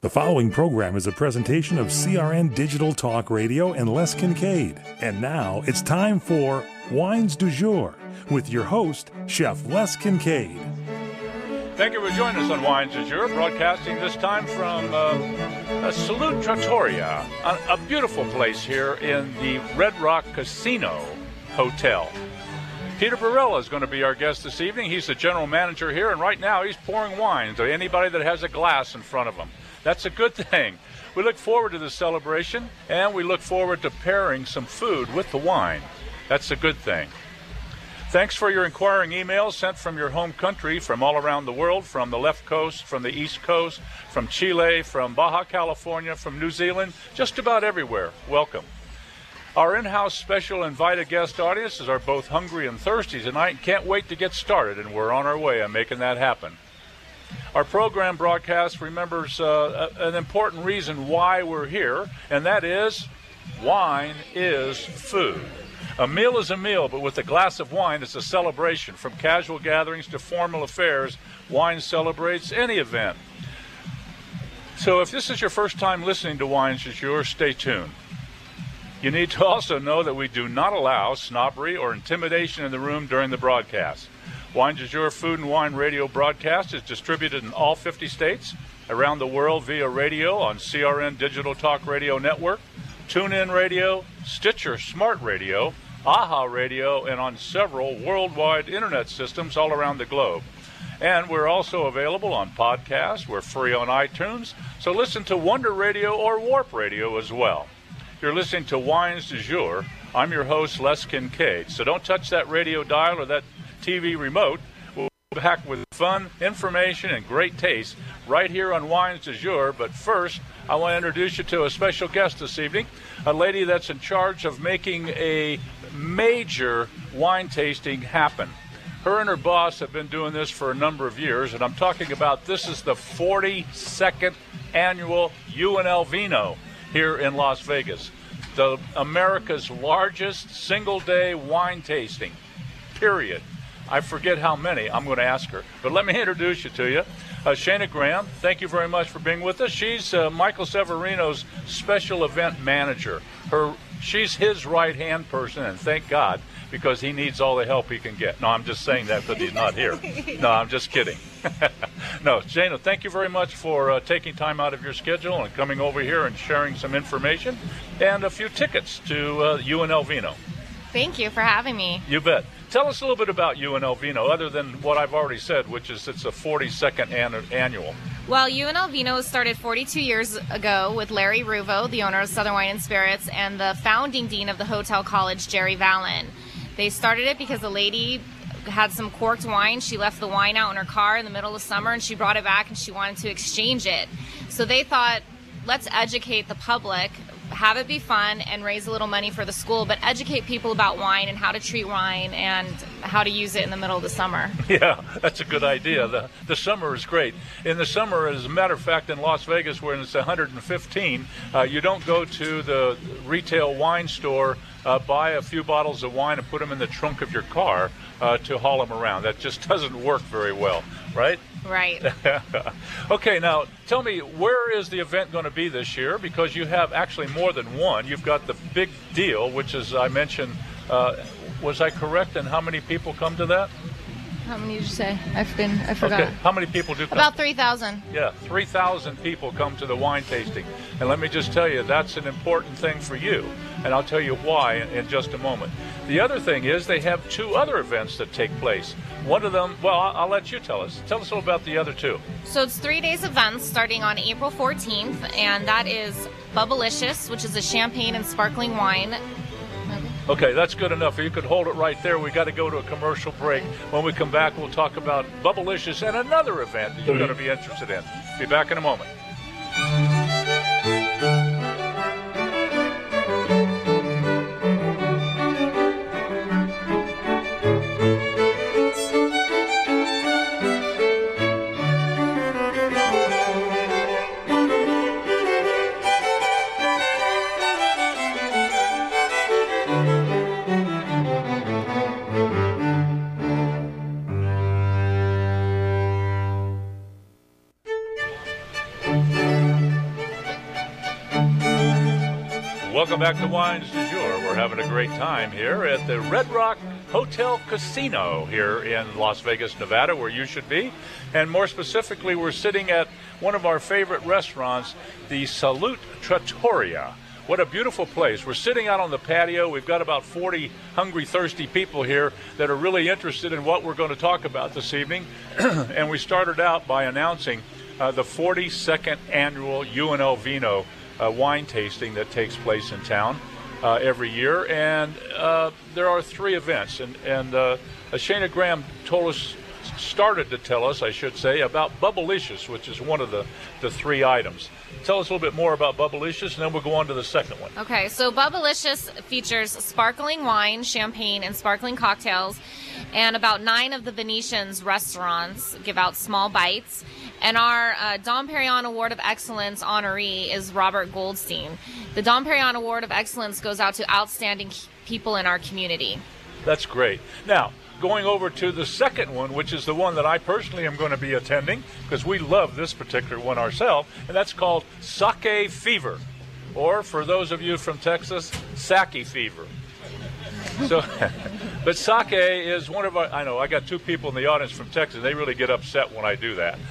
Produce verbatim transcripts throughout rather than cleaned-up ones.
The following program is a presentation of C R N Digital Talk Radio and Les Kincaid. And now it's time for Wines du Jour with your host, Chef Les Kincaid. Thank you for joining us on Wines du Jour, broadcasting this time from uh, Salute Trattoria, a, a beautiful place here in the Red Rock Casino Hotel. Peter Barella is going to be our guest this evening. He's the general manager here, and right now he's pouring wine to anybody that has a glass in front of him. That's a good thing. We look forward to this celebration, and we look forward to pairing some food with the wine. That's a good thing. Thanks for your inquiring emails sent from your home country, from all around the world, from the left coast, from the east coast, from Chile, from Baja California, from New Zealand, just about everywhere. Welcome. Our in-house special invited guest audiences are both hungry and thirsty tonight and can't wait to get started, and we're on our way on making that happen. Our program broadcast remembers uh, a, an important reason why we're here, and that is wine is food. A meal is a meal, but with a glass of wine, it's a celebration. From casual gatherings to formal affairs, wine celebrates any event. So if this is your first time listening to Wines du Jour, stay tuned. You need to also know that we do not allow snobbery or intimidation in the room during the broadcast. Wines du Jour Food and Wine Radio broadcast is distributed in all fifty states, around the world via radio on C R N Digital Talk Radio Network, TuneIn Radio, Stitcher Smart Radio, AHA Radio, and on several worldwide internet systems all around the globe. And we're also available on podcasts. We're free on iTunes, so listen to Wonder Radio or Warp Radio as well. You're listening to Wines du Jour. I'm your host, Les Kincaid. So don't touch that radio dial or that T V remote. We'll be back with fun, information, and great taste right here on Wines du Jour. But first, I want to introduce you to a special guest this evening, a lady that's in charge of making a major wine tasting happen. Her and her boss have been doing this for a number of years, and I'm talking about this is the forty-second annual U N L Vino here in Las Vegas, the America's largest single-day wine tasting, period. I forget how many. I'm going to ask her. But let me introduce you to you. Uh, Shana Graham, thank you very much for being with us. She's uh, Michael Severino's special event manager. Her, she's his right-hand person, and thank God, because he needs all the help he can get. No, I'm just saying that because he's not here. No, I'm just kidding. No, Shana, thank you very much for uh, taking time out of your schedule and coming over here and sharing some information and a few tickets to uh, U N L Vino. Thank you for having me. You bet. Tell us a little bit about U N L Vino, other than what I've already said, which is it's a forty-second an- annual. Well, U N L Vino started forty-two years ago with Larry Ruvo, the owner of Southern Wine and Spirits, and the founding dean of the Hotel College, Jerry Vallon. They started it because a lady had some corked wine. She left the wine out in her car in the middle of summer, and she brought it back, and she wanted to exchange it. So they thought, let's educate the public, have it be fun, and raise a little money for the school, but educate people about wine and how to treat wine and how to use it in the middle of the summer. Yeah, that's a good idea. The the summer is great. In the summer, as a matter of fact, in Las Vegas, where it's one hundred fifteen, uh, you don't go to the retail wine store, uh, buy a few bottles of wine and put them in the trunk of your car uh, to haul them around. That just doesn't work very well, right? Right. Okay, now tell me, where is the event going to be this year? Because you have actually more than one. You've got the big deal, which is, I mentioned, uh, was I correct in how many people come to that? How many did you say? I've been, I forgot. Okay, how many people do come? About three thousand. Yeah, three thousand people come to the wine tasting. And let me just tell you, that's an important thing for you. And I'll tell you why in, in just a moment. The other thing is they have two other events that take place. One of them, well, I'll, I'll let you tell us. Tell us all about the other two. So it's three days events starting on April fourteenth, and that is Bubblicious, which is a champagne and sparkling wine. Okay, that's good enough. You could hold it right there. We got to go to a commercial break. When we come back, we'll talk about Bubblicious and another event that you're going to be interested in. Be back in a moment. Welcome back to Wines du Jour. We're having a great time here at the Red Rock Hotel Casino here in Las Vegas, Nevada, where you should be. And more specifically, we're sitting at one of our favorite restaurants, the Salute Trattoria. What a beautiful place. We're sitting out on the patio. We've got about forty hungry, thirsty people here that are really interested in what we're going to talk about this evening. And we started out by announcing uh, the forty-second annual U N L Vino uh, wine tasting that takes place in town uh, every year. And uh, there are three events. And, and uh, Shana Graham told us, started to tell us, I should say, about Bubblicious, which is one of the, the three items. Tell us a little bit more about Bubblicious, and then we'll go on to the second one. Okay, so Bubblicious features sparkling wine, champagne, and sparkling cocktails, and about nine of the Venetian's restaurants give out small bites. And our uh, Dom Perignon Award of Excellence honoree is Robert Goldstein. The Dom Perignon Award of Excellence goes out to outstanding people in our community. That's great. Now, going over to the second one, which is the one that I personally am going to be attending, because we love this particular one ourselves, and that's called Sake Fever, or for those of you from Texas, Sake Fever. So, but sake is one of our, I know, I got two people in the audience from Texas. They really get upset when I do that.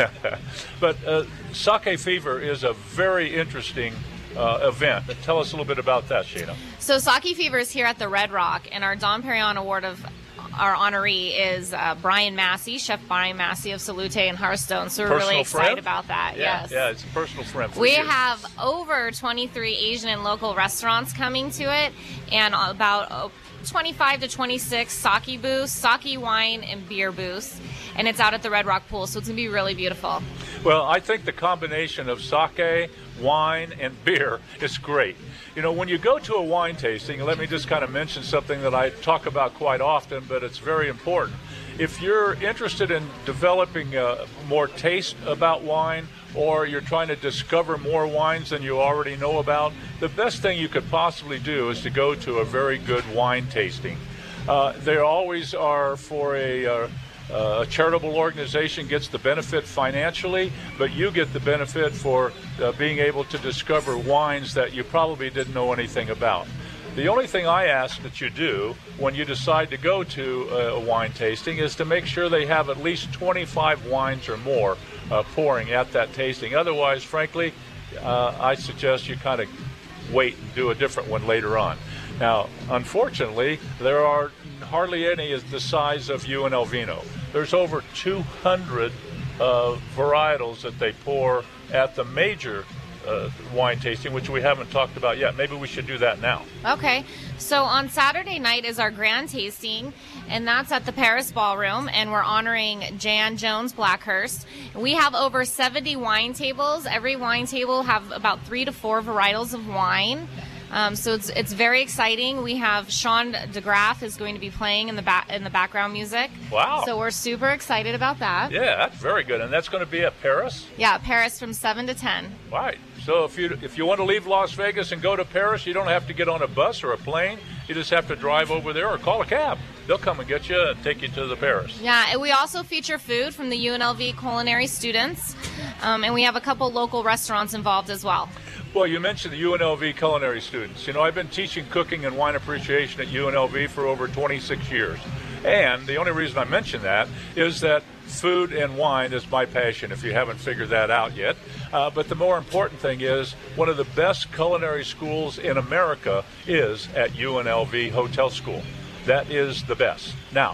But uh, Sake Fever is a very interesting uh, event. Tell us a little bit about that, Shana. So Sake Fever is here at the Red Rock, and our Dom Perignon Award of our honoree is uh, Brian Massey, Chef Brian Massey of Salute and Hearthstone. So we're Personal really excited friend? about that. Yeah, yes. Yeah, it's a personal friend for We you. have over twenty-three Asian and local restaurants coming to it, and about uh, twenty-five to twenty-six sake booths, sake wine, and beer booths. And it's out at the Red Rock Pool, so it's going to be really beautiful. Well, I think the combination of sake, wine, and beer is great. You know, when you go to a wine tasting, let me just kind of mention something that I talk about quite often, but it's very important. If you're interested in developing uh, more taste about wine, or you're trying to discover more wines than you already know about, the best thing you could possibly do is to go to a very good wine tasting. Uh, they always are for a... Uh, Uh, a charitable organization gets the benefit financially, but you get the benefit for uh, being able to discover wines that you probably didn't know anything about. The only thing I ask that you do when you decide to go to a, a wine tasting is to make sure they have at least twenty-five wines or more uh, pouring at that tasting. Otherwise, frankly, uh, I suggest you kind of wait and do a different one later on. Now, unfortunately, there are hardly any is the size of U N L Vino. There's over two hundred uh, varietals that they pour at the major uh, wine tasting, which we haven't talked about yet. Maybe we should do that now. Okay. So on Saturday night is our grand tasting, and that's at the Paris Ballroom, and we're honoring Jan Jones Blackhurst. We have over seventy wine tables. Every wine table have about three to four varietals of wine. Um, so it's it's very exciting. We have Sean DeGraff is going to be playing in the back in the background music. Wow! So we're super excited about that. Yeah, that's very good, and that's going to be at Paris. Yeah, Paris from seven to ten. Right. So if you if you want to leave Las Vegas and go to Paris, you don't have to get on a bus or a plane. You just have to drive over there or call a cab. They'll come and get you and take you to the Paris. Yeah, and we also feature food from the U N L V culinary students, um, and we have a couple local restaurants involved as well. Well, you mentioned the U N L V culinary students. You know, I've been teaching cooking and wine appreciation at U N L V for over twenty-six years. And the only reason I mention that is that food and wine is my passion, if you haven't figured that out yet. Uh, but the more important thing is one of the best culinary schools in America is at U N L V Hotel School. That is the best. Now,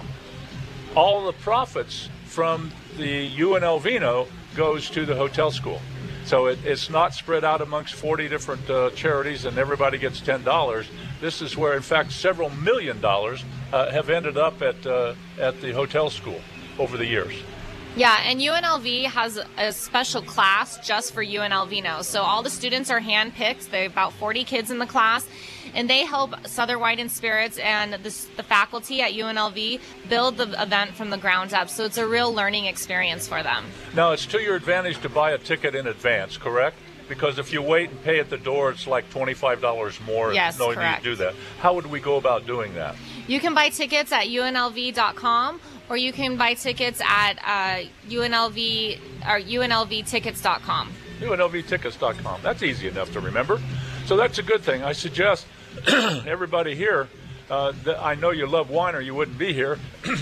all the profits from the U N L Vino goes to the hotel school. So it, it's not spread out amongst forty different uh, charities and everybody gets ten dollars. This is where, in fact, several million dollars uh, have ended up at uh, at the hotel school over the years. Yeah, and U N L V has a special class just for U N L Vino. So all the students are handpicked. There are about forty kids in the class, and they help Southern Wine and Spirits and the, the faculty at U N L V build the event from the ground up. So it's a real learning experience for them. Now, it's to your advantage to buy a ticket in advance, correct? Because if you wait and pay at the door, it's like twenty-five dollars more. Yes, no correct. need to do that. How would we go about doing that? You can buy tickets at U N L V dot com, or you can buy tickets at uh, U N L V or U N L V tickets dot com. U N L V tickets dot com. That's easy enough to remember. So that's a good thing. I suggest everybody here, uh, that I know you love wine or you wouldn't be here.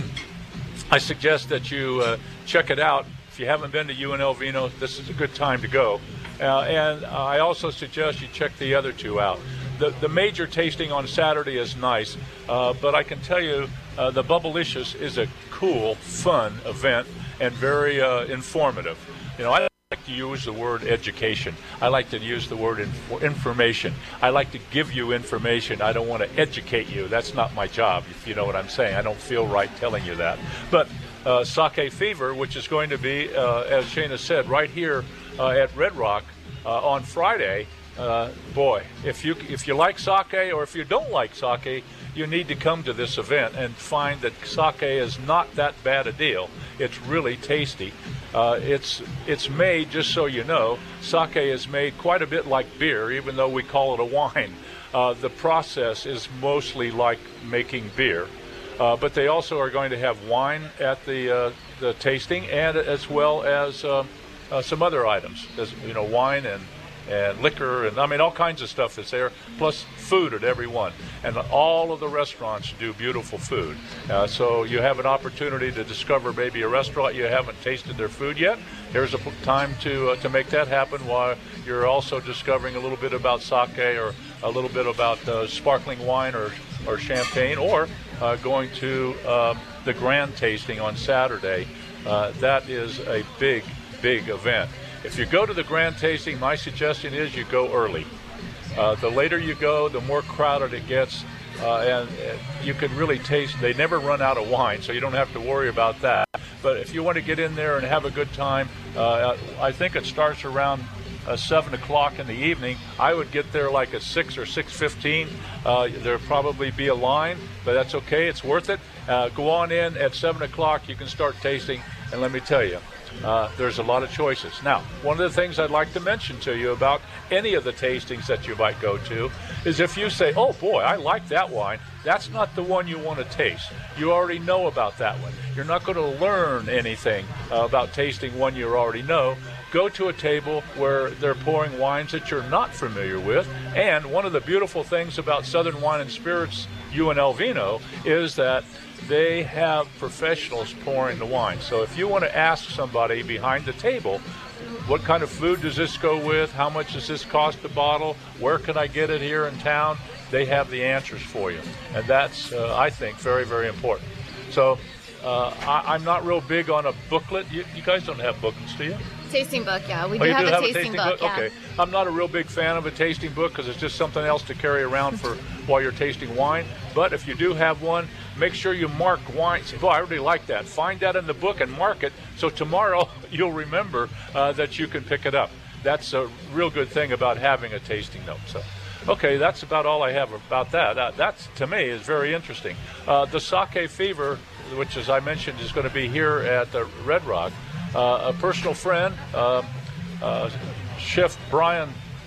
I suggest that you uh, check it out. If you haven't been to U N L Vino, this is a good time to go. Uh, and uh, I also suggest you check the other two out. The, the major tasting on Saturday is nice, uh, but I can tell you uh, the Bubblicious is a cool, fun event and very uh, informative. You know, I like to use the word education. I like to use the word inf- information. I like to give you information. I don't want to educate you. That's not my job, if you know what I'm saying. I don't feel right telling you that. But uh, Sake Fever, which is going to be, uh, as Shana said, right here uh, at Red Rock uh, on Friday. Uh, boy, if you if you like sake or if you don't like sake, you need to come to this event and find that sake is not that bad a deal. It's really tasty. Uh, it's it's made, just so you know, sake is made quite a bit like beer, even though we call it a wine. Uh, the process is mostly like making beer. Uh, but they also are going to have wine at the uh, the tasting, and as well as uh, uh, some other items, as, you know, wine and and liquor, and I mean all kinds of stuff is there, plus food at every one. And all of the restaurants do beautiful food. Uh, so you have an opportunity to discover maybe a restaurant you haven't tasted their food yet. Here's a p- time to uh, to make that happen while you're also discovering a little bit about sake or a little bit about uh, sparkling wine or, or champagne, or uh, going to uh, the grand tasting on Saturday. Uh, that is a big, big event. If you go to the grand tasting, my suggestion is you go early. Uh, the later you go, the more crowded it gets, uh, and uh, you can really taste. They never run out of wine, so you don't have to worry about that. But if you want to get in there and have a good time, uh, I think it starts around uh, seven o'clock in the evening. I would get there like at six or six fifteen. Uh, there'll probably be a line, but that's okay. It's worth it. Uh, go on in at seven o'clock. You can start tasting, and let me tell you, Uh, there's a lot of choices. Now, one of the things I'd like to mention to you about any of the tastings that you might go to is if you say, oh boy, I like that wine, that's not the one you want to taste. You already know about that one. You're not going to learn anything uh, about tasting one you already know. Go to a table where they're pouring wines that you're not familiar with. And one of the beautiful things about Southern Wine and Spirits U N L Vino is that they have professionals pouring the wine. So if you want to ask somebody behind the table, what kind of food does this go with? How much does this cost a bottle? Where can I get it here in town? They have the answers for you. And that's, uh, I think, very, very important. So uh, I, I'm not real big on a booklet. You, you guys don't have booklets, do you? Tasting book, yeah. We oh, do you have, do a, have tasting a tasting book. book, yeah. Okay. I'm not a real big fan of a tasting book because it's just something else to carry around for while you're tasting wine. But if you do have one, make sure you mark wine. Boy, I really like that. Find that in the book and mark it so tomorrow you'll remember uh, that you can pick it up. That's a real good thing about having a tasting note. So, okay, that's about all I have about that. Uh, that, to me, is very interesting. Uh, the Sake Fever, which, as I mentioned, is going to be here at the Red Rock. Uh, a personal friend, uh, uh, Chef Brian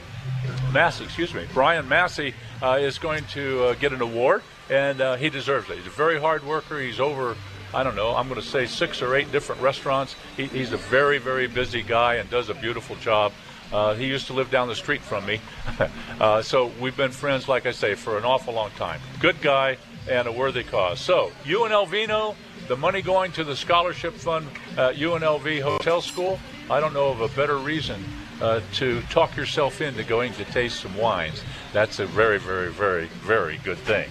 Massey, excuse me, Brian Massey uh, is going to uh, get an award, and uh, he deserves it. He's a very hard worker. He's over, I don't know, I'm going to say six or eight different restaurants. He, he's a very, very busy guy and does a beautiful job. Uh, he used to live down the street from me. uh, so we've been friends, like I say, for an awful long time. Good guy and a worthy cause. So, U N L Vino, the money going to the scholarship fund at U N L V Hotel School. I don't know of a better reason uh, to talk yourself into going to taste some wines. That's a very, very, very, very good thing.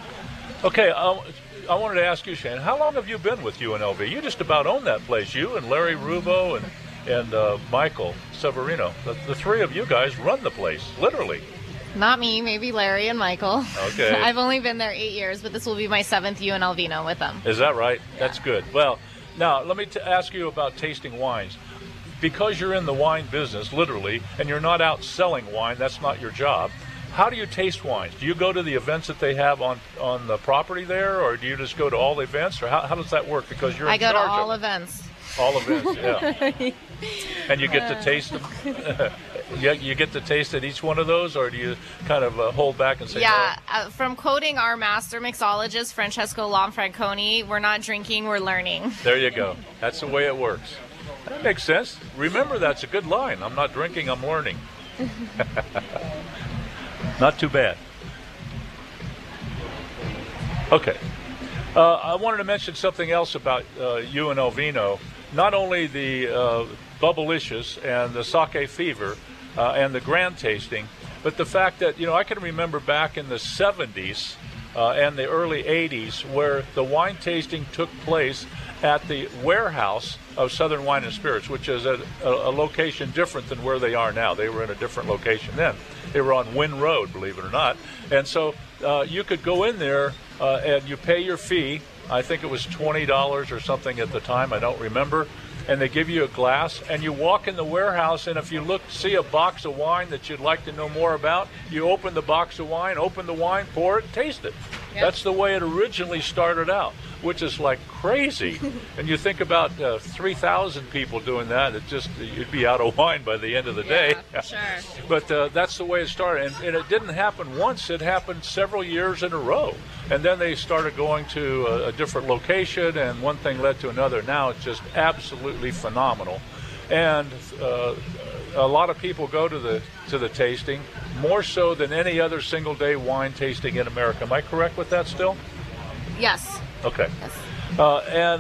Okay, uh, I wanted to ask you, Shane, how long have you been with U N L V? You just about own that place. You and Larry Ruvo and, and uh, Michael Severino. The, the three of you guys run the place, literally. Not me, maybe Larry and Michael. Okay. I've only been there eight years, but this will be my seventh U N L Vino with them. Is that right? Yeah. That's good. Well, now let me t- ask you about tasting wines. Because you're in the wine business, literally, and you're not out selling wine, that's not your job. How do you taste wines? Do you go to the events that they have on, on the property there, or do you just go to all the events, or how, how does that work? Because you're I in go to charge all of events. All events, yeah. And you get to taste them. you, you get to taste at each one of those, or do you kind of uh, hold back and say yeah, no? uh, from quoting our master mixologist, Francesco Lanfranconi, we're not drinking, we're learning. There you go. That's the way it works. That makes sense. Remember, that's a good line. I'm not drinking, I'm learning. Not too bad. Okay. Uh, I wanted to mention something else about uh, U N L Vino. Not only the uh, Bubblicious and the Sake Fever uh, and the Grand Tasting, but the fact that, you know, I can remember back in the seventies uh, and the early eighties where the wine tasting took place at the warehouse of Southern Wine and Spirits, which is a, a, a location different than where they are now. They were in a different location then. They were on Wynn Road, believe it or not. And so uh, you could go in there uh, and you pay your fee. I think it was twenty dollars or something at the time. I don't remember. And they give you a glass, and you walk in the warehouse, and if you look, see a box of wine that you'd like to know more about, you open the box of wine, open the wine, pour it, taste it. Yep. That's the way it originally started out, which is like crazy. And you think about uh, three thousand people doing that, it just, you'd be out of wine by the end of the day. Yeah, sure. But uh, that's the way it started. And, and it didn't happen once, it happened several years in a row. And then they started going to a, a different location, and one thing led to another. Now it's just absolutely phenomenal. And uh, a lot of people go to the to the tasting, more so than any other single-day wine tasting in America. Am I correct with that still? Yes. Okay. Yes. Uh, and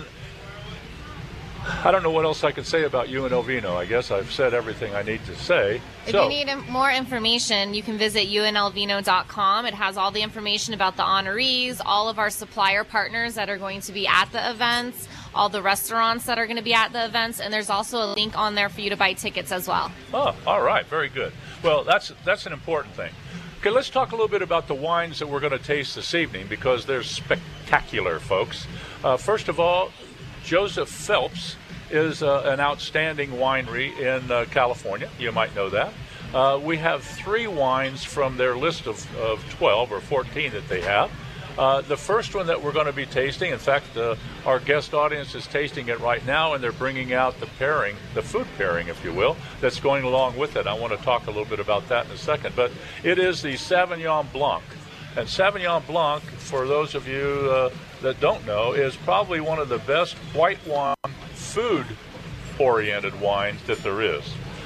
I don't know what else I can say about U N L Vino. I guess I've said everything I need to say. If so, you need more information, you can visit U N L vino dot com. It has all the information about the honorees, all of our supplier partners that are going to be at the events, all the restaurants that are going to be at the events, and there's also a link on there for you to buy tickets as well. Oh, all right. Very good. Well, that's that's an important thing. Okay, let's talk a little bit about the wines that we're going to taste this evening, because they're spectacular, folks. Uh, first of all, Joseph Phelps is uh, an outstanding winery in uh, California. You might know that. Uh, we have three wines from their list of, of twelve or fourteen that they have. Uh, the first one that we're going to be tasting, in fact, uh, our guest audience is tasting it right now, and they're bringing out the pairing, the food pairing, if you will, that's going along with it. I want to talk a little bit about that in a second. But it is the Sauvignon Blanc. And Sauvignon Blanc, for those of you uh, that don't know, is probably one of the best white wine, food-oriented wines that there is.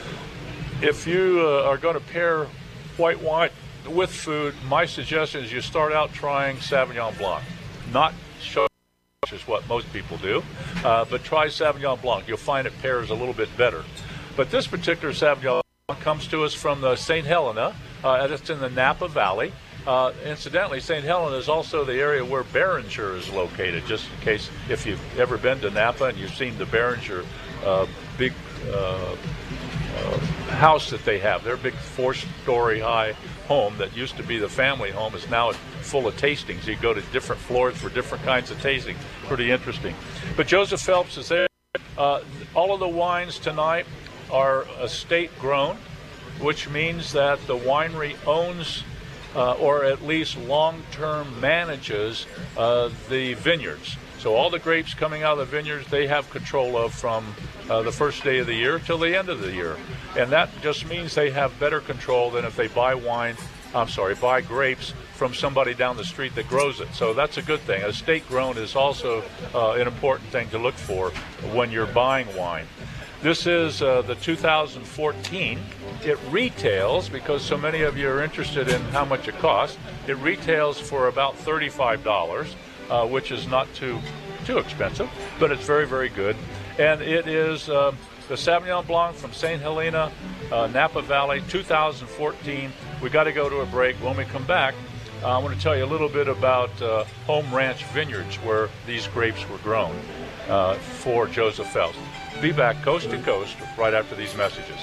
If you uh, are going to pair white wine with food, my suggestion is you start out trying Sauvignon Blanc. Not Chardonnay, which is what most people do, uh, but try Sauvignon Blanc. You'll find it pairs a little bit better. But this particular Sauvignon Blanc comes to us from the Saint Helena. Uh, it's in the Napa Valley. Uh, incidentally, Saint Helena is also the area where Beringer is located, just in case if you've ever been to Napa and you've seen the Beringer uh, big uh, uh, house that they have. Their big four-story high home that used to be the family home is now full of tastings. You go to different floors for different kinds of tasting. Pretty interesting. But Joseph Phelps is there. Uh, all of the wines tonight are estate grown, which means that the winery owns Uh, or at least long-term manages uh, the vineyards. So all the grapes coming out of the vineyards, they have control of from uh, the first day of the year till the end of the year. And that just means they have better control than if they buy wine, I'm sorry, buy grapes from somebody down the street that grows it. So that's a good thing. Estate grown is also uh, an important thing to look for when you're buying wine. This is uh, the two thousand fourteen. It retails, because so many of you are interested in how much it costs, it retails for about thirty-five dollars, uh, which is not too too expensive, but it's very, very good. And it is uh, the Sauvignon Blanc from Saint Helena, uh, Napa Valley, two thousand fourteen. We got to go to a break. When we come back, uh, I want to tell you a little bit about uh, Home Ranch Vineyards, where these grapes were grown uh, for Joseph Phelps. Be back coast to coast right after these messages.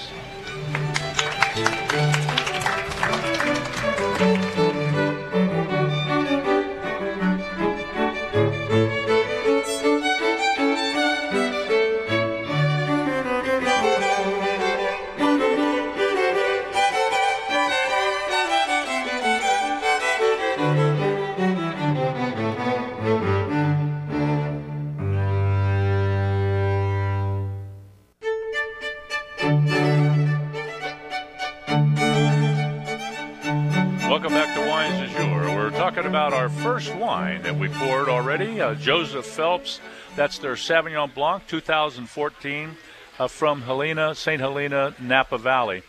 About our first wine that we poured already, uh, Joseph Phelps. That's their Sauvignon Blanc two thousand fourteen uh, from Helena, Saint Helena, Napa Valley.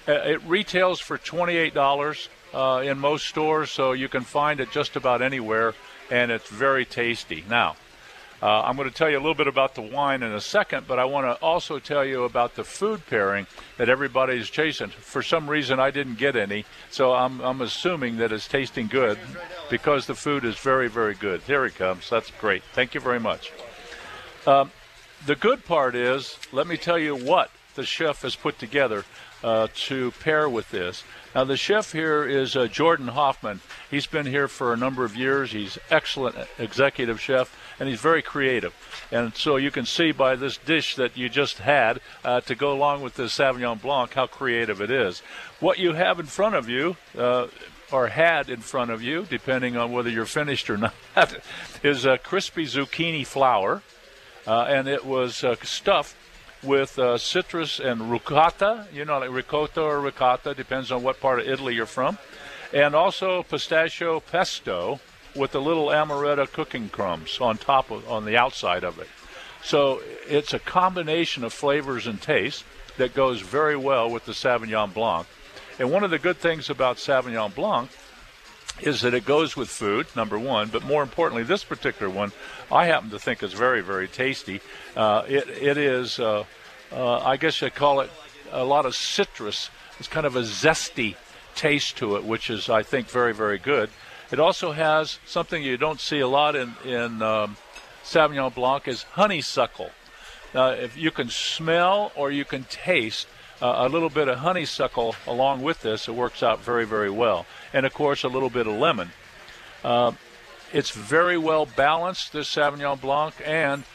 Uh, it retails for twenty-eight dollars uh, in most stores, so you can find it just about anywhere, and it's very tasty. Now, uh, I'm going to tell you a little bit about the wine in a second, but I want to also tell you about the food pairing that everybody's chasing. For some reason, I didn't get any, so I'm, I'm assuming that it's tasting good because the food is very, very good. Here it comes. That's great. Thank you very much. Um, the good part is, let me tell you what the chef has put together uh, to pair with this. Now, the chef here is uh, Jordan Hoffman. He's been here for a number of years. He's excellent executive chef, and he's very creative. And so you can see by this dish that you just had uh, to go along with this Sauvignon Blanc how creative it is. What you have in front of you, uh, or had in front of you, depending on whether you're finished or not, is a crispy zucchini flower, uh, and it was uh, stuffed with uh, citrus and ricotta, you know, like ricotta or ricotta, depends on what part of Italy you're from, and also pistachio pesto with a little amaretto cooking crumbs on top of, on the outside of it. So it's a combination of flavors and taste that goes very well with the Sauvignon Blanc. And one of the good things about Sauvignon Blanc is that it goes with food, number one, but more importantly, this particular one I happen to think is very, very tasty. Uh, it, it is, uh, uh, I guess I call it a lot of citrus. It's kind of a zesty taste to it, which is, I think, very, very good. It also has something you don't see a lot in, in um, Sauvignon Blanc is honeysuckle. Now, if you can smell or you can taste Uh, a little bit of honeysuckle along with this, it works out very, very well. And, of course, a little bit of lemon. Uh, it's very well balanced, this Sauvignon Blanc, and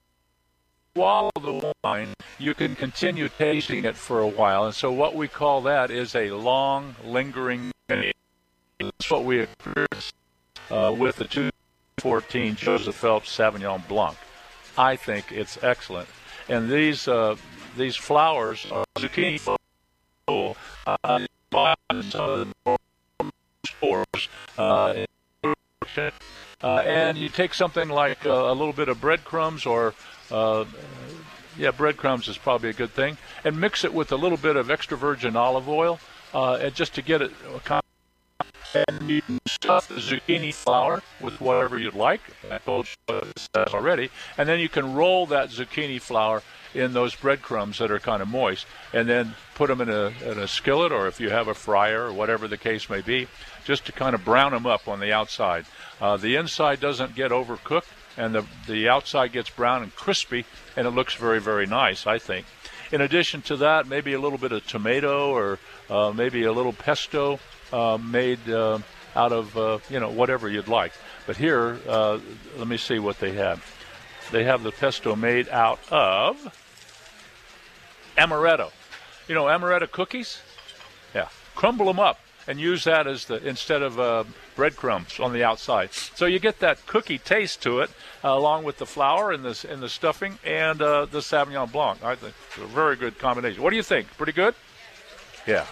while the wine, you can continue tasting it for a while. And so what we call that is a long, lingering finish. That's what we experienced uh, with the two fourteen Joseph Phelps Sauvignon Blanc. I think it's excellent. And these... Uh, These flowers are zucchini flowers, uh, spores, uh, uh, and you take something like uh, a little bit of breadcrumbs, or uh, yeah, breadcrumbs is probably a good thing, and mix it with a little bit of extra virgin olive oil, uh, and just to get it. And you can stuff the zucchini flower with whatever you'd like. I told you that already. And then you can roll that zucchini flower in those breadcrumbs that are kind of moist, and then put them in a, in a skillet, or if you have a fryer or whatever the case may be, just to kind of brown them up on the outside. Uh, the inside doesn't get overcooked, and the, the outside gets brown and crispy, and it looks very, very nice, I think. In addition to that, maybe a little bit of tomato, or uh, maybe a little pesto uh, made uh, out of, uh, you know, whatever you'd like. But here, uh, let me see what they have. They have the pesto made out of amaretto. You know, amaretto cookies? Yeah. Crumble them up and use that as the instead of uh, breadcrumbs on the outside. So you get that cookie taste to it, uh, along with the flour and the, and the stuffing and uh, the Sauvignon Blanc. I think it's a very good combination. What do you think? Pretty good? Yeah.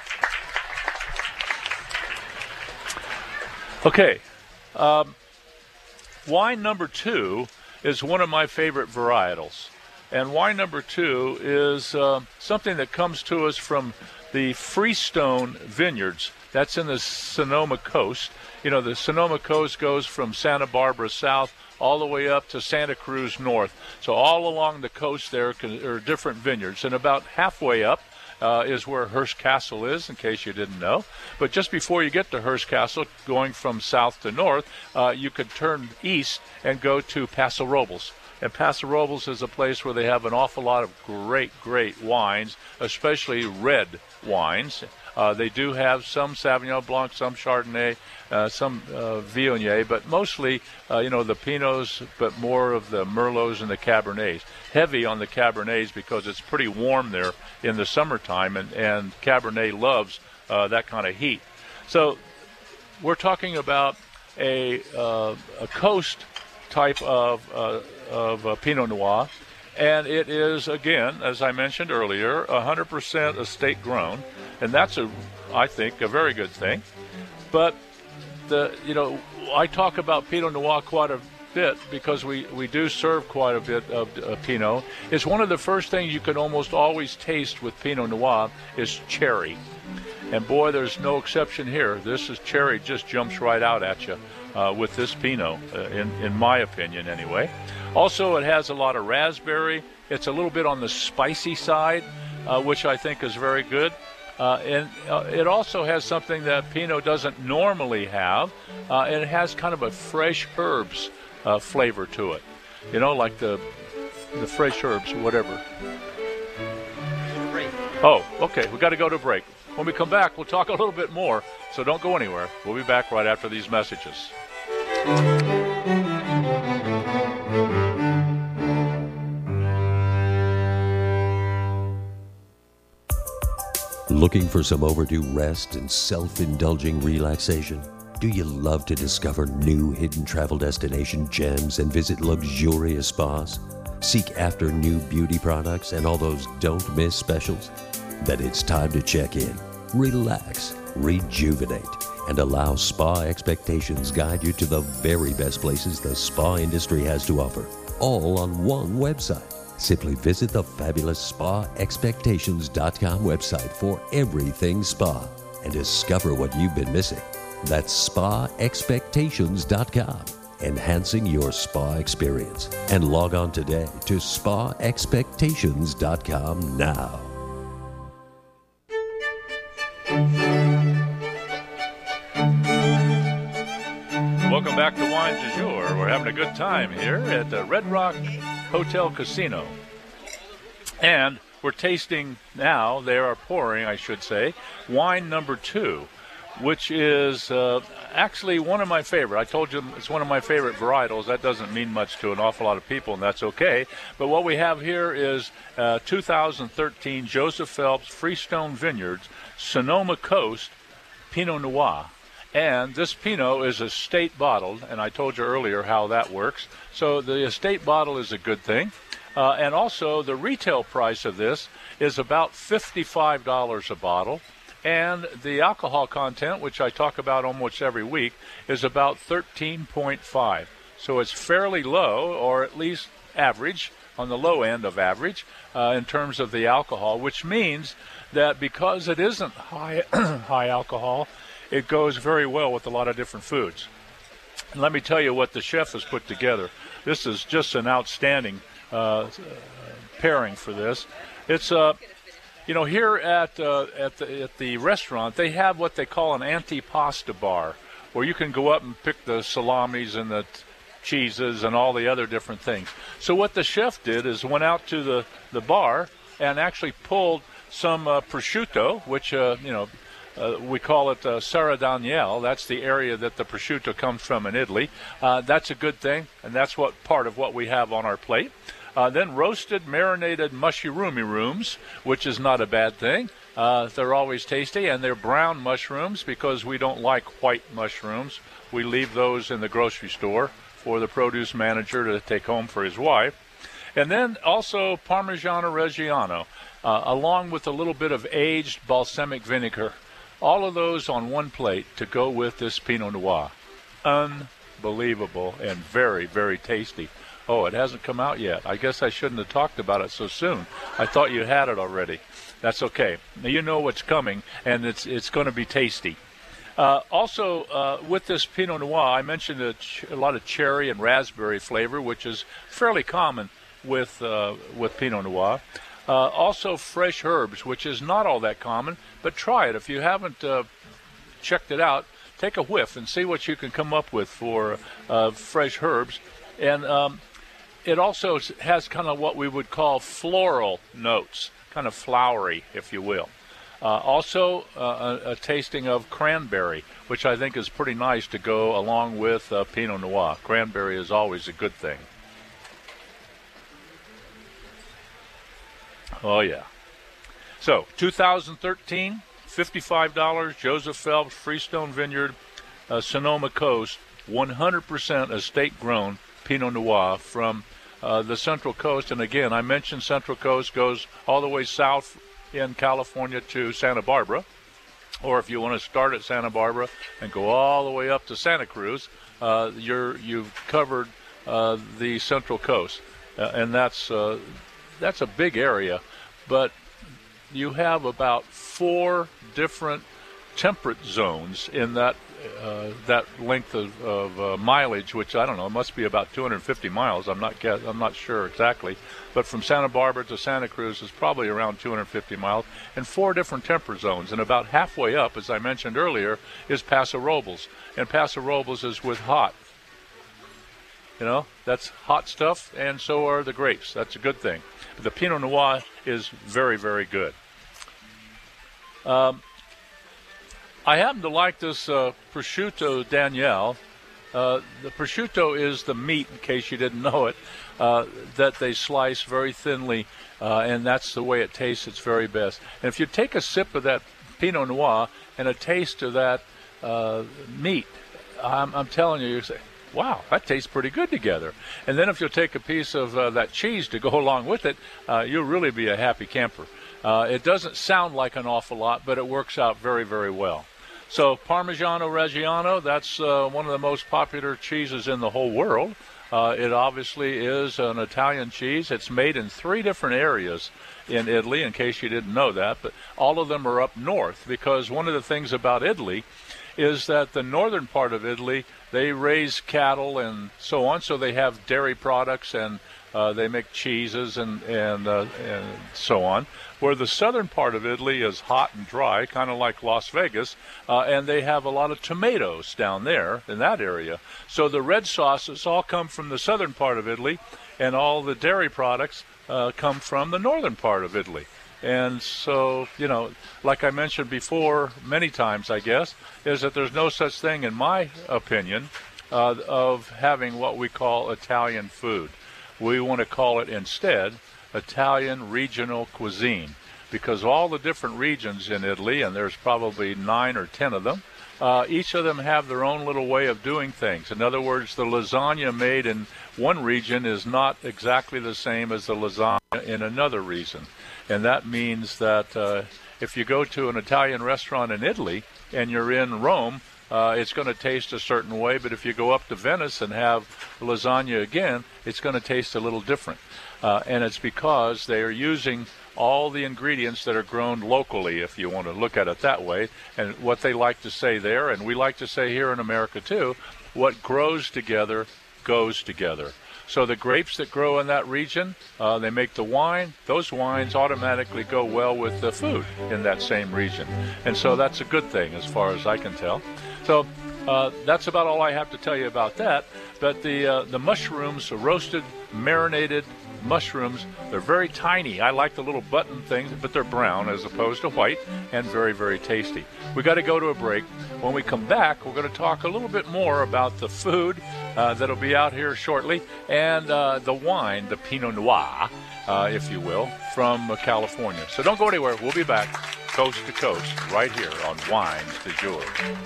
Okay. Um, wine number two is one of my favorite varietals. And wine number two is uh, something that comes to us from the Freestone Vineyards. That's in the Sonoma Coast. You know, the Sonoma Coast goes from Santa Barbara south all the way up to Santa Cruz north. So all along the coast there are different vineyards. And about halfway up uh, is where Hearst Castle is, in case you didn't know. But just before you get to Hearst Castle, going from south to north, uh, you could turn east and go to Paso Robles. And Paso Robles is a place where they have an awful lot of great, great wines, especially red wines. Uh, they do have some Sauvignon Blanc, some Chardonnay, uh, some uh, Viognier, but mostly, uh, you know, the Pinots, but more of the Merlots and the Cabernets. Heavy on the Cabernets because it's pretty warm there in the summertime, and, and Cabernet loves uh, that kind of heat. So we're talking about a, uh, a coast type of uh, of uh, Pinot Noir, and it is, again, as I mentioned earlier, one hundred percent estate grown, and that's a, I think, a very good thing. But the, you know, I talk about Pinot Noir quite a bit, because we, we do serve quite a bit of uh, Pinot, is one of the first things you can almost always taste with Pinot Noir is cherry. And boy, there's no exception here. This is cherry just jumps right out at you uh, with this Pinot, uh, in, in my opinion anyway. Also, it has a lot of raspberry. It's a little bit on the spicy side, uh, which I think is very good. Uh, and uh, it also has something that Pinot doesn't normally have. Uh, and it has kind of a fresh herbs uh, flavor to it. You know, like the the fresh herbs, whatever. Oh, okay. We got to go to a break. When we come back, we'll talk a little bit more, so don't go anywhere. We'll be back right after these messages. Looking for some overdue rest and self-indulging relaxation? Do you love to discover new hidden travel destination gems and visit luxurious spas? Seek after new beauty products and all those don't-miss specials? Then it's time to check in. Relax, rejuvenate, and allow Spa Expectations guide you to the very best places the spa industry has to offer, all on one website. Simply visit the fabulous spa expectations dot com website for everything spa and discover what you've been missing. That's spa expectations dot com, enhancing your spa experience. And log on today to spa expectations dot com now. Welcome back to Wines du Jour. We're having a good time here at the Red Rock Hotel Casino. And we're tasting now, they are pouring, I should say, wine number two, which is uh, actually one of my favorite. I told you it's one of my favorite varietals. That doesn't mean much to an awful lot of people, and that's okay. But what we have here is uh, two thousand thirteen Joseph Phelps Freestone Vineyards Sonoma Coast Pinot Noir. And this Pinot is estate bottled, and I told you earlier how that works. So the estate bottle is a good thing. Uh, and also the retail price of this is about fifty-five dollars a bottle. And the alcohol content, which I talk about almost every week, is about thirteen point five. So it's fairly low, or at least average, on the low end of average, uh, in terms of the alcohol, which means that because it isn't high, high alcohol, it goes very well with a lot of different foods. And let me tell you what the chef has put together. This is just an outstanding uh, pairing for this. It's uh, you know, here at uh, at the at the restaurant, they have what they call an antipasta bar, where you can go up and pick the salamis and the t- cheeses and all the other different things. So what the chef did is went out to the, the bar and actually pulled some uh, prosciutto, which uh, you know. Uh, we call it uh, Serra Daniele. That's the area that the prosciutto comes from in Italy. Uh, that's a good thing, and that's what part of what we have on our plate. Uh, then roasted, marinated mushroomy rooms, which is not a bad thing. Uh, they're always tasty, and they're brown mushrooms because we don't like white mushrooms. We leave those in the grocery store for the produce manager to take home for his wife. And then also Parmigiano Reggiano, uh, along with a little bit of aged balsamic vinegar. All of those on one plate to go with this Pinot Noir. Unbelievable and very, very tasty. Oh, it hasn't come out yet. I guess I shouldn't have talked about it so soon. I thought you had it already. That's okay. Now you know what's coming, and it's it's going to be tasty. Uh, also, uh, with this Pinot Noir, I mentioned a, ch- a lot of cherry and raspberry flavor, which is fairly common with uh, with Pinot Noir. Uh, also fresh herbs, which is not all that common, but try it. If you haven't uh, checked it out, take a whiff and see what you can come up with for uh, fresh herbs. And um, it also has kind of what we would call floral notes, kind of flowery, if you will. Uh, also, uh, a, a tasting of cranberry, which I think is pretty nice to go along with uh, Pinot Noir. Cranberry is always a good thing. Oh, yeah. So, two thousand thirteen, fifty-five dollars, Joseph Phelps, Freestone Vineyard, uh, Sonoma Coast, one hundred percent estate-grown Pinot Noir from uh, the Central Coast. And again, I mentioned Central Coast goes all the way south in California to Santa Barbara. Or if you want to start at Santa Barbara and go all the way up to Santa Cruz, uh, you're, you've covered uh, the Central Coast, uh, and that's uh, that's a big area, but you have about four different temperate zones in that uh, that length of, of uh, mileage, which I don't know, it must be about two hundred fifty miles. I'm not guess, I'm not sure exactly, but from Santa Barbara to Santa Cruz is probably around two hundred fifty miles, and four different temperate zones. And about halfway up, as I mentioned earlier, is Paso Robles, and Paso Robles is with hot. You know, that's hot stuff, and so are the grapes. That's a good thing. But the Pinot Noir is very, very good. Um, I happen to like this uh, prosciutto Daniele. Uh, the prosciutto is the meat, in case you didn't know it, uh, that they slice very thinly, uh, and that's the way it tastes its very best. And if you take a sip of that Pinot Noir and a taste of that uh, meat, I'm, I'm telling you, you say, wow, that tastes pretty good together. And then if you'll take a piece of uh, that cheese to go along with it, uh, you'll really be a happy camper. Uh, it doesn't sound like an awful lot, but it works out very, very well. So Parmigiano Reggiano, that's uh, one of the most popular cheeses in the whole world. Uh, it obviously is an Italian cheese. It's made in three different areas in Italy, in case you didn't know that, but all of them are up north, because one of the things about Italy is that the northern part of Italy, they raise cattle and so on, so they have dairy products and uh, they make cheeses and, and, uh, and so on. Where the southern part of Italy is hot and dry, kind of like Las Vegas, uh, and they have a lot of tomatoes down there in that area. So the red sauces all come from the southern part of Italy, and all the dairy products uh, come from the northern part of Italy. And so, you know, like I mentioned before many times, I guess, is that there's no such thing, in my opinion, uh, of having what we call Italian food. We want to call it instead Italian regional cuisine, because all the different regions in Italy, and there's probably nine or ten of them, uh, each of them have their own little way of doing things. In other words, the lasagna made in one region is not exactly the same as the lasagna in another region. And that means that uh, if you go to an Italian restaurant in Italy and you're in Rome, uh, it's going to taste a certain way. But if you go up to Venice and have lasagna again, it's going to taste a little different. Uh, and it's because they are using all the ingredients that are grown locally, if you want to look at it that way. And what they like to say there, and we like to say here in America too, what grows together goes together. So the grapes that grow in that region, uh, they make the wine. Those wines automatically go well with the food in that same region. And so that's a good thing as far as I can tell. So uh, that's about all I have to tell you about that. But the, uh, the mushrooms, the roasted, marinated mushrooms, they're very tiny. I like the little button things, but they're brown as opposed to white, and very, very tasty. We got to go to a break. When we come back, we're going to talk a little bit more about the food uh, that'll be out here shortly, and uh, the wine, the Pinot Noir, uh, if you will, from uh, California. So don't go anywhere. We'll be back coast to coast right here on Wines du Jour.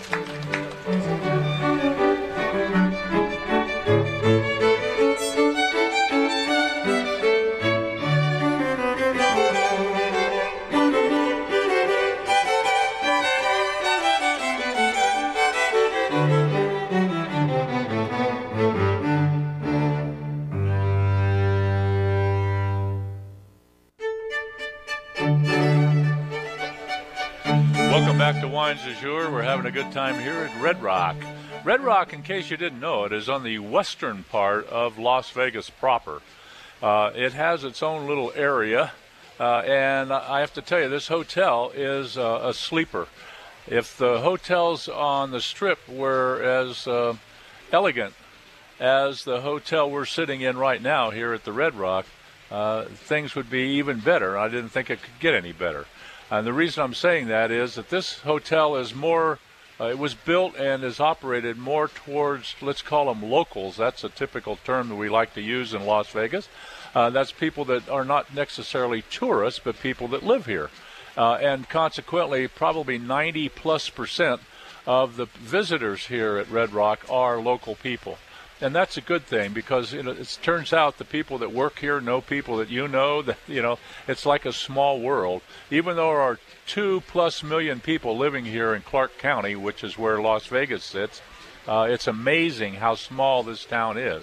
Back to Wines du Jour. We're having a good time here at Red Rock. Red Rock, in case you didn't know it, is on the western part of Las Vegas proper. Uh, it has its own little area, uh, and I have to tell you, this hotel is uh, a sleeper. If the hotels on the Strip were as uh, elegant as the hotel we're sitting in right now here at the Red Rock, uh, things would be even better. I didn't think it could get any better. And the reason I'm saying that is that this hotel is more, uh, it was built and is operated more towards, let's call them locals. That's a typical term that we like to use in Las Vegas. Uh, that's people that are not necessarily tourists, but people that live here. Uh, and consequently, probably ninety plus percent of the visitors here at Red Rock are local people. And that's a good thing, because you know, it turns out the people that work here know people that you know. That you know, it's like a small world. Even though there are two plus million people living here in Clark County, which is where Las Vegas sits, uh, it's amazing how small this town is.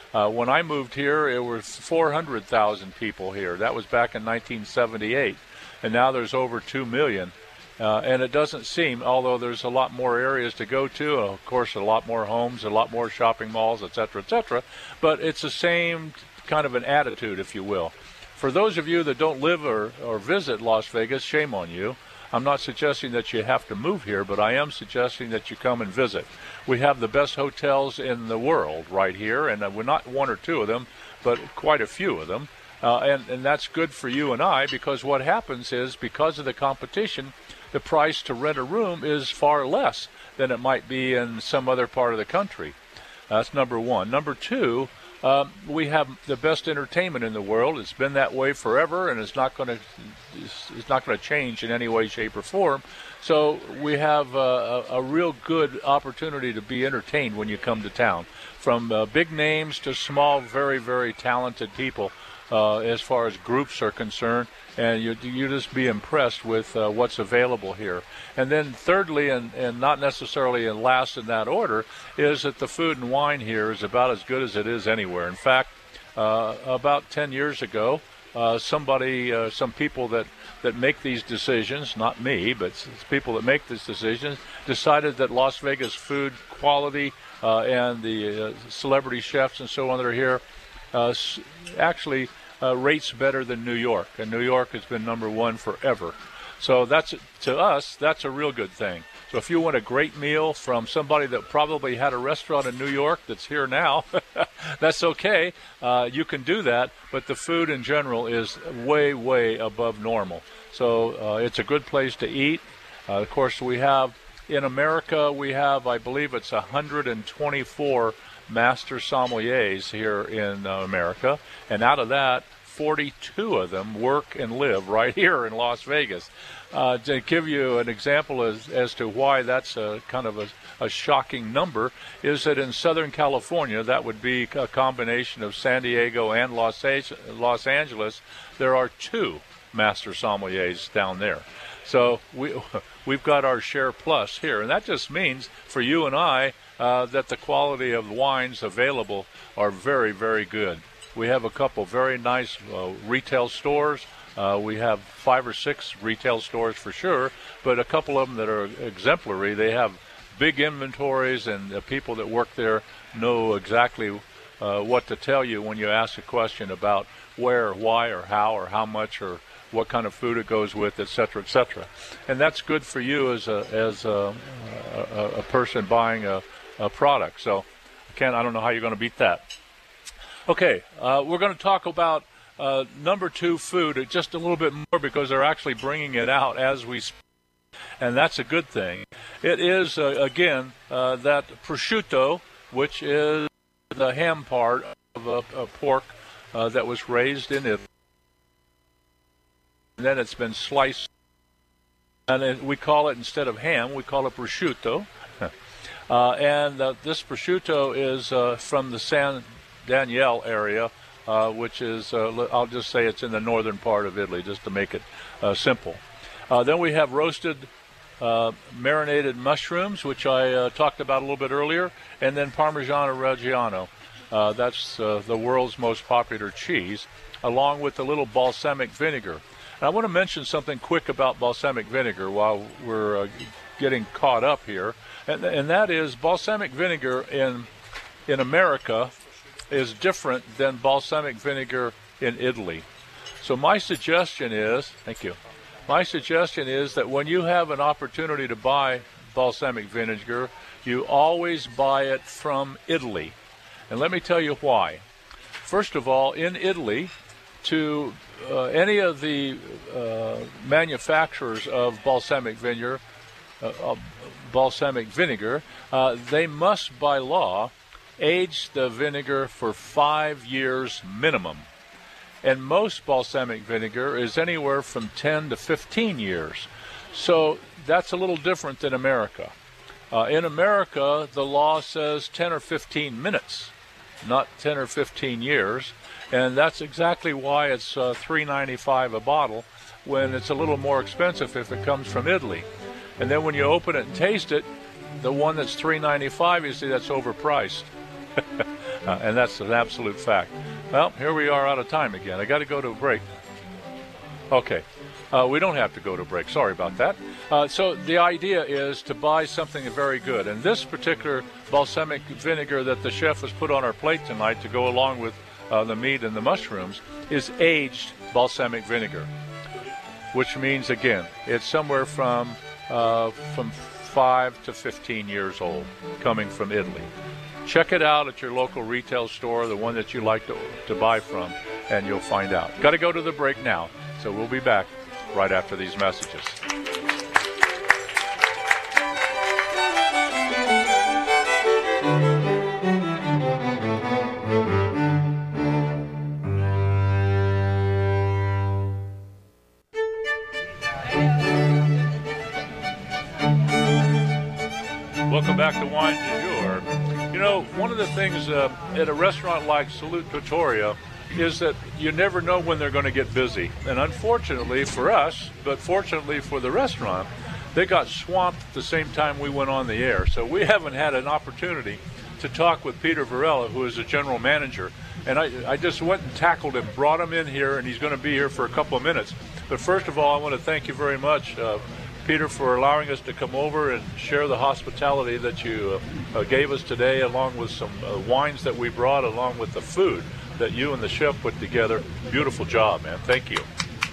Uh, when I moved here, it was four hundred thousand people here. That was back in nineteen seventy-eight, and now there's over two million. Uh, and it doesn't seem, although there's a lot more areas to go to, of course, a lot more homes, a lot more shopping malls, et cetera, et cetera, but it's the same kind of an attitude, if you will. For those of you that don't live or, or visit Las Vegas, shame on you. I'm not suggesting that you have to move here, but I am suggesting that you come and visit. We have the best hotels in the world right here, and we're not one or two of them, but quite a few of them. Uh, and, and that's good for you and I, because what happens is, because of the competition, the price to rent a room is far less than it might be in some other part of the country. That's number one. Number two, um, we have the best entertainment in the world. It's been that way forever, and it's not going to it's not going to change in any way, shape, or form. So we have uh, a, a real good opportunity to be entertained when you come to town, from uh, big names to small, very, very talented people. Uh, as far as groups are concerned, and you you just be impressed with uh, what's available here. And then thirdly, and, and not necessarily in last in that order, is that the food and wine here is about as good as it is anywhere. In fact, uh, about ten years ago, uh, somebody, uh, some people that, that make these decisions, not me, but it's people that make these decisions, decided that Las Vegas food quality uh, and the uh, celebrity chefs and so on that are here Uh, actually uh, rates better than New York, and New York has been number one forever. So that's, to us, that's a real good thing. So if you want a great meal from somebody that probably had a restaurant in New York that's here now, that's okay. Uh, you can do that, but the food in general is way, way above normal. So uh, it's a good place to eat. Uh, of course, we have, in America, we have, I believe it's one hundred twenty-four master sommeliers here in uh, America, and out of that, forty-two of them work and live right here in Las Vegas. Uh, to give you an example as, as to why that's a kind of a, a shocking number, is that in Southern California, that would be a combination of San Diego and Los, Los Angeles, there are two master sommeliers down there. So we, we've got our share plus here, and that just means for you and I uh, that the quality of wines available are very, very good. We have a couple very nice uh, retail stores. Uh, we have five or six retail stores for sure, but a couple of them that are exemplary. They have big inventories, and the people that work there know exactly uh, what to tell you when you ask a question about where, why, or how, or how much, or what kind of food it goes with, et cetera, et cetera. And that's good for you as a as a, a, a person buying a, a product. So, Ken, I don't know how you're going to beat that. Okay, uh, we're going to talk about uh, number two food just a little bit more, because they're actually bringing it out as we speak, and that's a good thing. It is, uh, again, uh, that prosciutto, which is the ham part of a, a pork uh, that was raised in Italy. And then it's been sliced, and it, we call it, instead of ham, we call it prosciutto. uh, and uh, this prosciutto is uh, from the San Daniele area, uh, which is, uh, I'll just say it's in the northern part of Italy, just to make it uh, simple. Uh, then we have roasted uh, marinated mushrooms, which I uh, talked about a little bit earlier, and then Parmigiano Reggiano. Uh, that's uh, the world's most popular cheese, along with a little balsamic vinegar. And I want to mention something quick about balsamic vinegar while we're uh, getting caught up here, and, and that is balsamic vinegar in in America is different than balsamic vinegar in Italy. So my suggestion is, thank you, my suggestion is that when you have an opportunity to buy balsamic vinegar, you always buy it from Italy. And let me tell you why. First of all, in Italy, to uh, any of the uh, manufacturers of balsamic vinegar, uh, uh, balsamic vinegar, uh, they must, by law, age the vinegar for five years minimum. And most balsamic vinegar is anywhere from ten to fifteen years. So that's a little different than America. Uh, in America, the law says ten or fifteen minutes, not ten or fifteen years. And that's exactly why it's uh, three ninety-five a bottle, when it's a little more expensive if it comes from Italy. And then when you open it and taste it, the one that's three ninety-five, you see that's overpriced. Uh, and that's an absolute fact. Well, here we are out of time again. I got to go to a break. Okay. Uh, we don't have to go to a break. Sorry about that. Uh, so the idea is to buy something very good. And this particular balsamic vinegar that the chef has put on our plate tonight to go along with uh, the meat and the mushrooms is aged balsamic vinegar, which means, again, it's somewhere from uh, from five to fifteen years old, coming from Italy. Check it out at your local retail store, the one that you like to, to buy from, and you'll find out. Got to go to the break now, so we'll be back right after these messages. Welcome back to Wines du Jour. You know, one of the things uh, at a restaurant like Salute Trattoria is that you never know when they're going to get busy. And unfortunately for us, but fortunately for the restaurant, they got swamped at the same time we went on the air. So we haven't had an opportunity to talk with Peter Varela, who is the general manager. And I, I just went and tackled him, brought him in here, and he's going to be here for a couple of minutes. But first of all, I want to thank you very much, uh, Peter, for allowing us to come over and share the hospitality that you uh, uh, gave us today, along with some uh, wines that we brought, along with the food that you and the chef put together. Beautiful job, man. Thank you.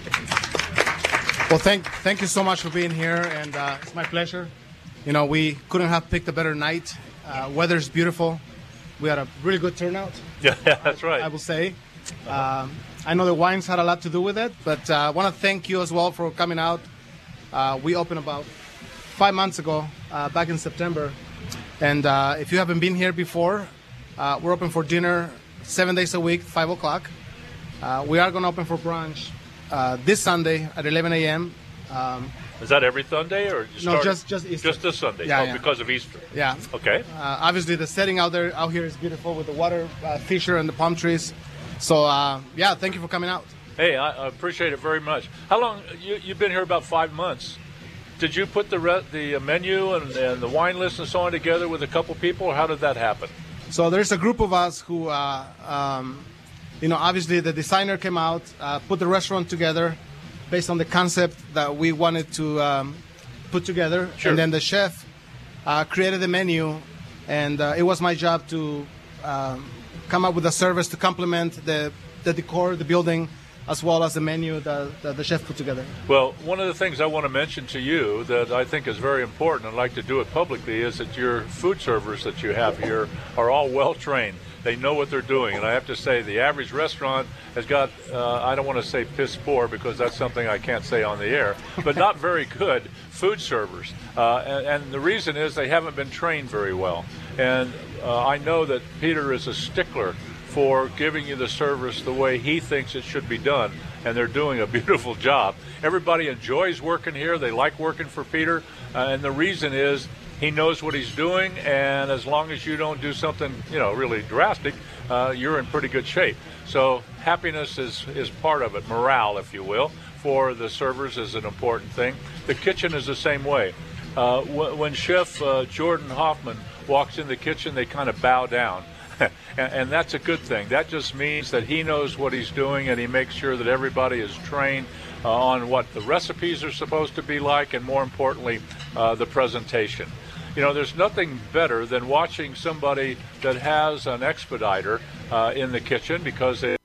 Well, thank thank you so much for being here, and uh, it's my pleasure. You know, we couldn't have picked a better night. Uh, weather's beautiful. We had a really good turnout. Yeah, that's right. I will say. Um, I know the wines had a lot to do with it, but uh, I want to thank you as well for coming out. Uh, we opened about five months ago, uh, back in September. And uh, if you haven't been here before, uh, we're open for dinner seven days a week, five o'clock. Uh, we are going to open for brunch uh, this Sunday at eleven a.m. Um, Is that every Sunday or you no, just just Easter. Just this Sunday? Yeah, oh, yeah. Because of Easter. Yeah. Okay. Uh, obviously, the setting out there, out here, is beautiful with the water uh, feature and the palm trees. So, uh, yeah, thank you for coming out. Hey, I, I appreciate it very much. How long you you've been here? About five months. Did you put the re- the menu and, and the wine list and so on together with a couple people, or how did that happen? So there's a group of us who, uh, um, you know, obviously the designer came out, uh, put the restaurant together based on the concept that we wanted to um, put together. Sure. And then the chef uh, created the menu, and uh, it was my job to um, come up with a service to complement the, the decor, the building, as well as the menu that, that the chef put together. Well, one of the things I want to mention to you that I think is very important, and I'd like to do it publicly, is that your food servers that you have here are all well-trained. They know what they're doing. And I have to say, the average restaurant has got, uh, I don't want to say piss poor, because that's something I can't say on the air, but not very good food servers. Uh, and, and the reason is they haven't been trained very well. And uh, I know that Peter is a stickler for giving you the service the way he thinks it should be done, and they're doing a beautiful job. Everybody enjoys working here. They like working for Peter, uh, and the reason is he knows what he's doing, and as long as you don't do something, you know, really drastic, uh, you're in pretty good shape. So happiness is, is part of it, morale, if you will, for the servers is an important thing. The kitchen is the same way. Uh, w- when Chef uh, Jordan Hoffman walks in the kitchen, they kind of bow down. and, and that's a good thing. That just means that he knows what he's doing, and he makes sure that everybody is trained uh, on what the recipes are supposed to be like, and more importantly, uh, the presentation. You know, there's nothing better than watching somebody that has an expediter uh, in the kitchen, because they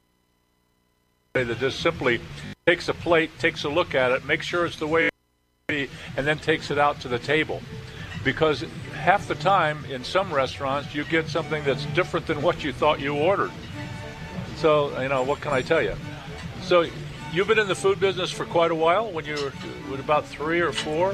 that just simply takes a plate, takes a look at it, makes sure it's the way, and then takes it out to the table. Because half the time in some restaurants you get something that's different than what you thought you ordered. So, you know, what can I tell you? So you've been in the food business for quite a while. When you were, were about three or four?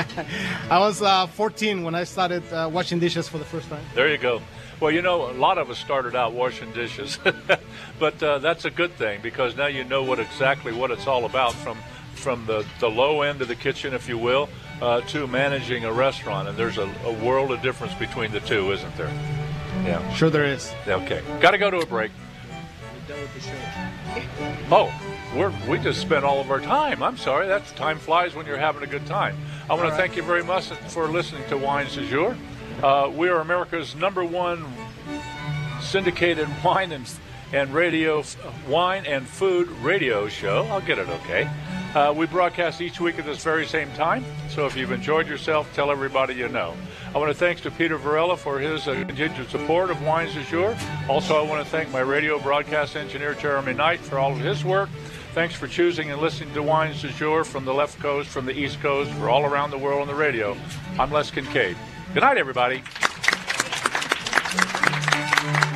I was uh, fourteen when I started uh, washing dishes for the first time. There you go. Well, you know, a lot of us started out washing dishes, but uh, that's a good thing, because now you know what exactly what it's all about, from from the, the low end of the kitchen, if you will, uh, to managing a restaurant. And there's a, a world of difference between the two, isn't there? Yeah. Sure there is. Okay. Got to go to a break. We're done with the show. Oh, we're, we just spent all of our time. I'm sorry. That's time flies when you're having a good time. I want to thank you very much for listening to Wines du Jour. Uh, we are America's number one syndicated wine and and radio, wine and food radio show. I'll get it okay. Uh, we broadcast each week at this very same time. So if you've enjoyed yourself, tell everybody you know. I want to thanks to Peter Varela for his uh, continued support of Wines du Jour. Also, I want to thank my radio broadcast engineer, Jeremy Knight, for all of his work. Thanks for choosing and listening to Wines du Jour from the left coast, from the east coast, for all around the world on the radio. I'm Les Kincaid. Good night, everybody.